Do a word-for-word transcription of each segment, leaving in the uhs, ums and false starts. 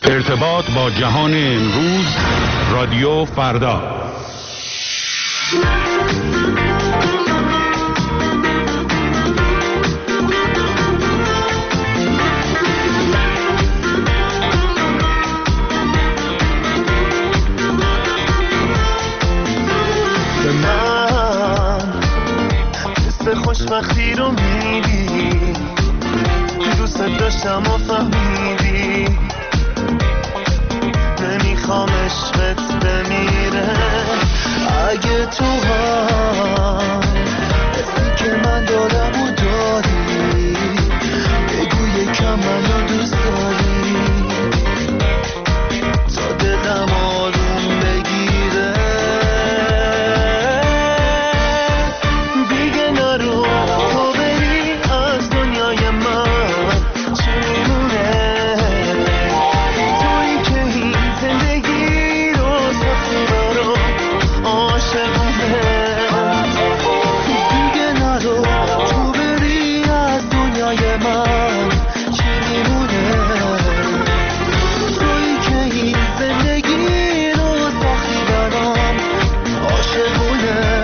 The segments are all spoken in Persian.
ارتباط با جهان امروز، رادیو فردا. به من حس خوشبختی رو میدی، دوست داشتم و فهمیدی، نمیخوام عشقت بمیره. اگه تو هم حسی که من دارم و داری، بگو یکم منو دوست داری تا دلم آروم بگیره. دیگه نرو تو بری از دنیای من، چی میمونه؟ تویی که این زندگی رو سختی برام عاشقونه. دیگه نرو تو بری از دنیای من، چی میمونه؟ تویی که این زندگی رو سختی برام عاشقونه.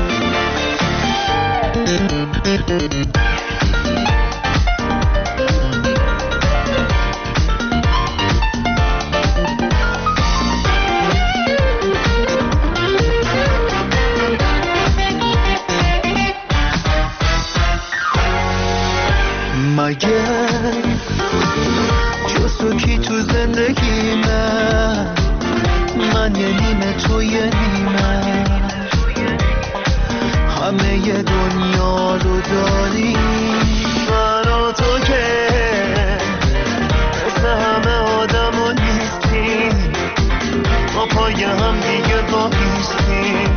مگه جز تو کی تو زندگی من، من یه نیمه تو یه نیمه، همه ی دنیا رو داری. من و تو که مثل همه آدم و نیستیم، ما پای هم دیگه بایستیم،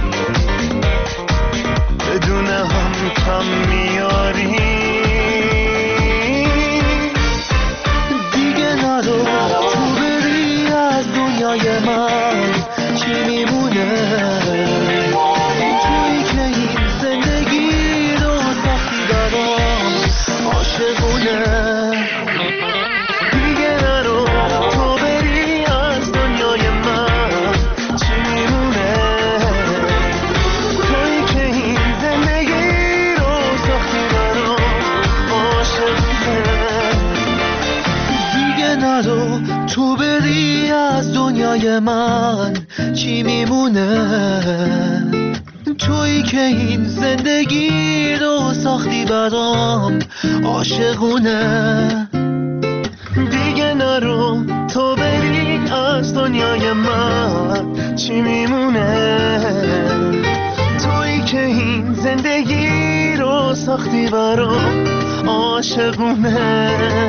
بدون هم کم میاریم. دیگه نرو تو بری از دنیای من، چی میمونه؟ تویی که این زندگی رو سختی برام عاشقونه. دیگه نرو تو بری از دنیای من، چی میمونه؟ تویی که این زندگی رو سختی برام عاشقونه. دیگه نرو تو بری از دنیای من، چی میمونه؟ تویی که این زندگی رو ساختی برام عاشقونه. دیگه نرو تو بری از دنیای من، چی میمونه؟ تویی که این زندگی رو ساختی برام عاشقونه.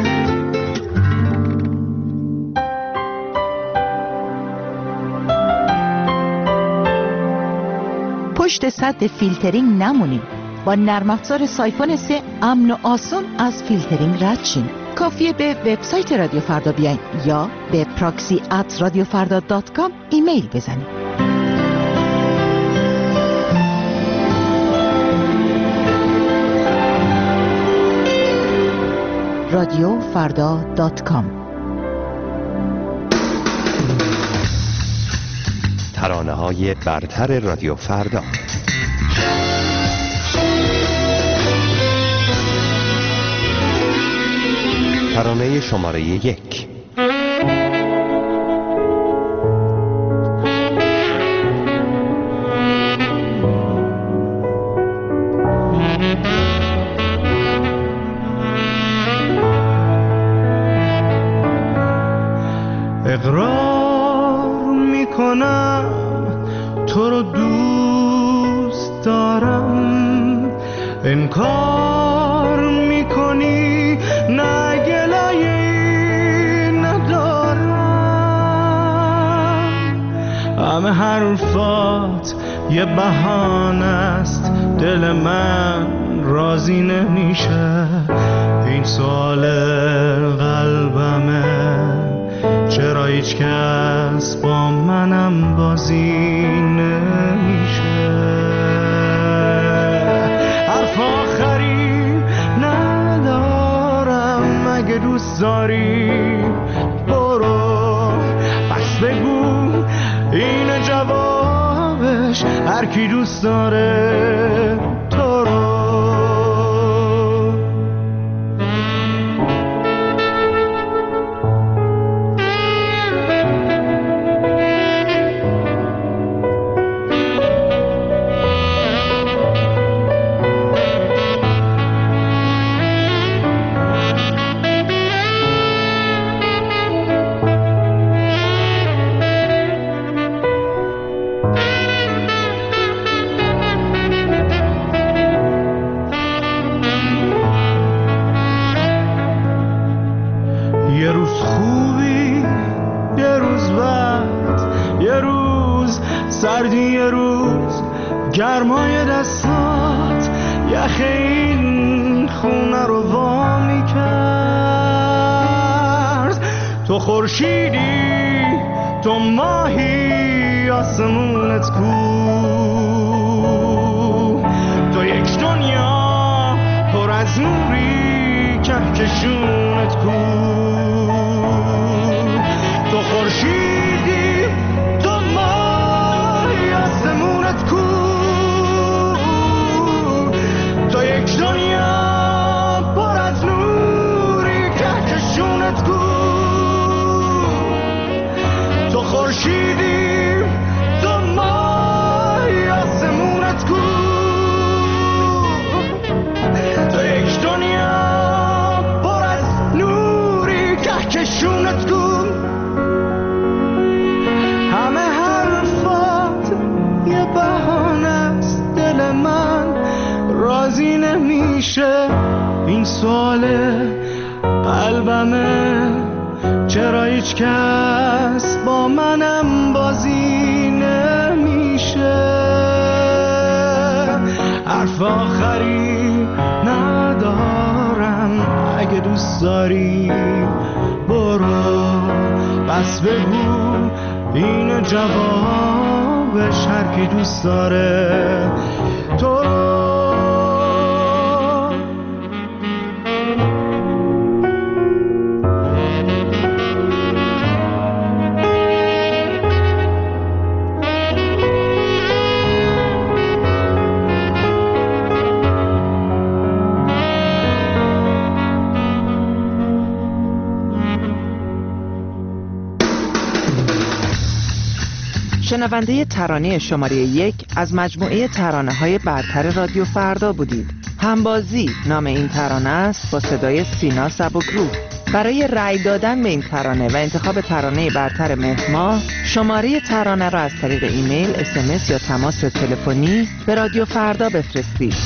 پشت سد فیلترینگ نمونید. با نرم افزار سایفون سه امن و آسون از فیلترینگ رد شین. کافیه به وبسایت رادیو فردا بیاین یا به پراکسی ات رادیو فردا دات کام ایمیل بزنید. رادیو فردا دات کام. ترانه‌های برتر رادیو فردا. ترانه شماره یک. اقرار میکنم تو رو دوست دارم، انکار میکنی نه گلایی ندارم. همه حرفات یه بهانه است، دل من راضی نمیشه. این سوال قلبمه، چرا هیچ کس با منم بازی نمیشه. حرف آخری ندارم، اگه دوست داری برو باش هر کی دوست داره تو رو. یه روز خوبی یه روز بد، یه روز سردی یه روز گرمای دستات یخ این خونه رو وا میکرد. تو خورشیدی تو ماهی آسمونت کو، تو یک دنیا پر از نوری کهکشونت کو. تو خورشیدی تو ماهی آسمونت کو، تو یک دنیا پر از نوری کهکشونت کو. تو خورشیدی تو ماهی آسمونت کو، تو یک دنیا پر از نوری کهکشونت کو. همه حرفات یه بهانه است، دل من راضی نمیشه. این سوال قلبمه چرا هیچ کس با منم بازی نمیشه. حرف آخری ندارم، اگه دوست داری برو بس بگو این جوابش هر کی دوست داره تو رو. شنونده ترانه شماره یک از مجموعه ترانه‌های برتر رادیو فردا بودید. همبازی نام این ترانه است با صدای سینا سبکرو. برای رأی دادن به این ترانه و انتخاب ترانه برتر مهر ماه، شماره ترانه را از طریق ایمیل، اس ام اس یا تماس تلفنی به رادیو فردا بفرستید.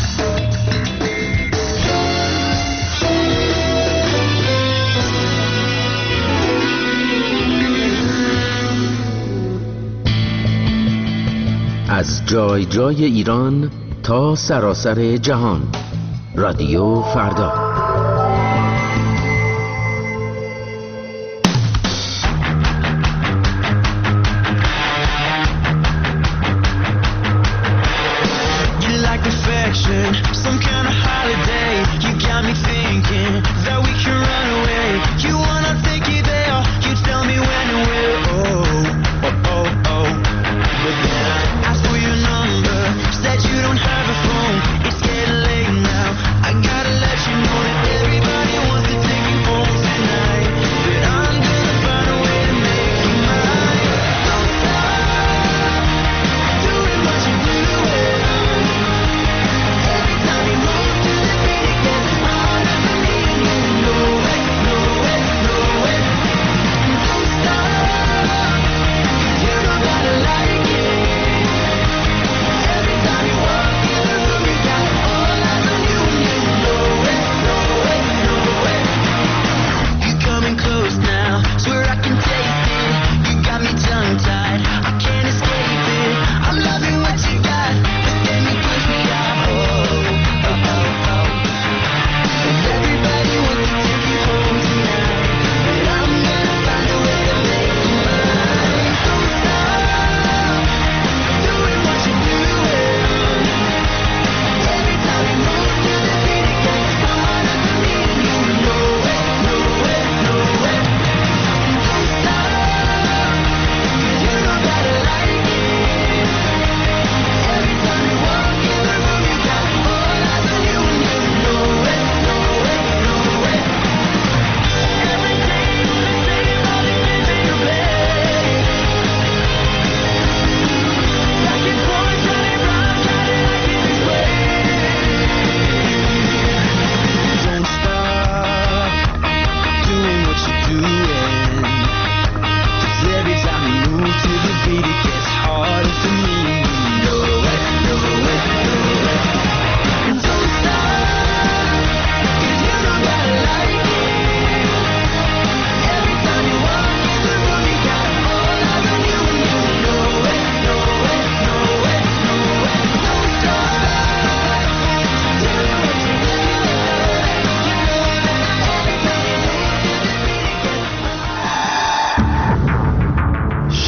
از جای جای ایران تا سراسر جهان، رادیو فردا. You don't have a phone, it's getting late now. I gotta let you know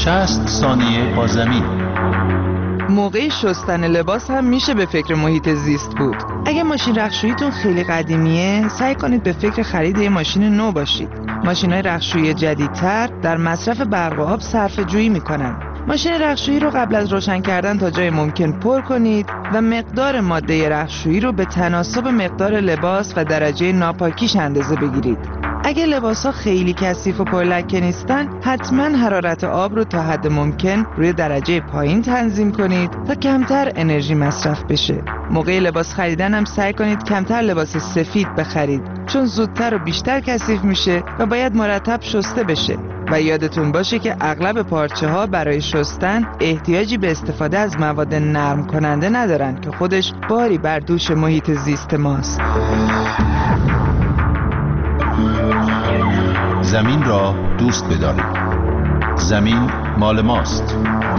شصت ثانیه با زمین. موقع شستن لباس هم میشه به فکر محیط زیست بود. اگه ماشین رختشوییتون خیلی قدیمیه، سعی کنید به فکر خرید یه ماشین نو باشید. ماشین‌های رختشویی جدیدتر در مصرف برق و آب صرفه‌جویی میکنن. ماشین رختشویی رو قبل از روشن کردن تا جای ممکن پر کنید و مقدار ماده رختشویی رو به تناسب مقدار لباس و درجه ناپاکیش اندازه بگیرید. اگه لباس‌ها خیلی کثیف و پرلکه نیستن، حتما حرارت آب رو تا حد ممکن روی درجه پایین تنظیم کنید تا کمتر انرژی مصرف بشه. موقع لباس خریدن هم سعی کنید کمتر لباس سفید بخرید، چون زودتر و بیشتر کثیف میشه و باید مرتب شسته بشه. و یادتون باشه که اغلب پارچه ها برای شستن احتیاجی به استفاده از مواد نرم کننده ندارن که خودش باری بر دوش محیط زیست ماست. زمین را دوست بدارید. زمین مال ماست.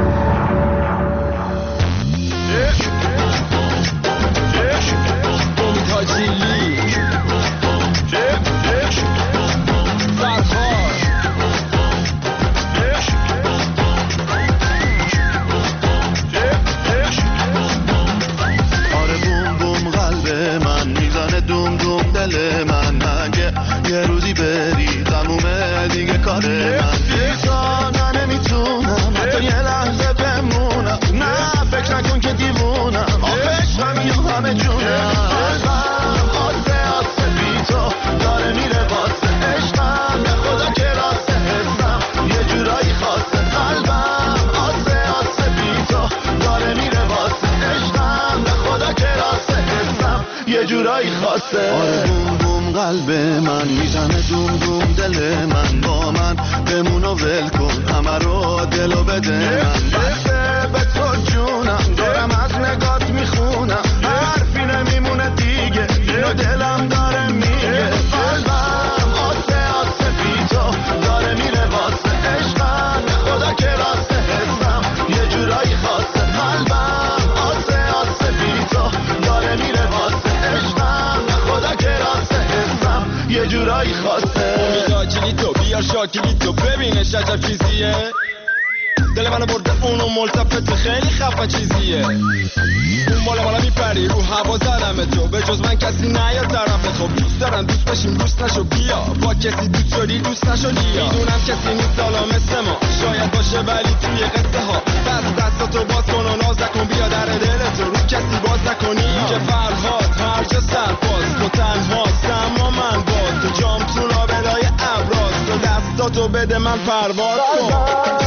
آره بوم بوم قلب من میزنه دوم دوم دل من با من بمون و ول کن همه رو دلو بده من بسته به تو جونم دارم از نگات میخونم حرفی نمیمونه دیگه اینو دلم داره میگه قلبم آسه آسه بی تو داره میره واسه عشقم خدا که راسته حسم یه جورایی خاصه قلبم آسه آسه بی تو داره میره واسه عشقم خدا که راسته حسم یه جورایی خاصه امیدا کلیتو بیار شاکلیتو ببینش عجب چیزیه دل منو برده اونو ملتفت خیلی خفه چیزیه اون بالا بالا میپری رو هوا زدم تو به جز من کسی نیاد طرف خب دوست دارم دوست بشیم دوست نشو بیا با کسی دوست شدی دوست نشو لیا میدونم کسی نیست حالا مثل ما شاید باشه ولی توی قصه ها دست دستاتو باز کن و ناز نکن بیا در دلتو رو کسی باز نکنی که فرهاد هر جا سرباز تو تنهاست اما من باز تو جام تو لابلای ابراز تو دستاتو بده من پرواز کن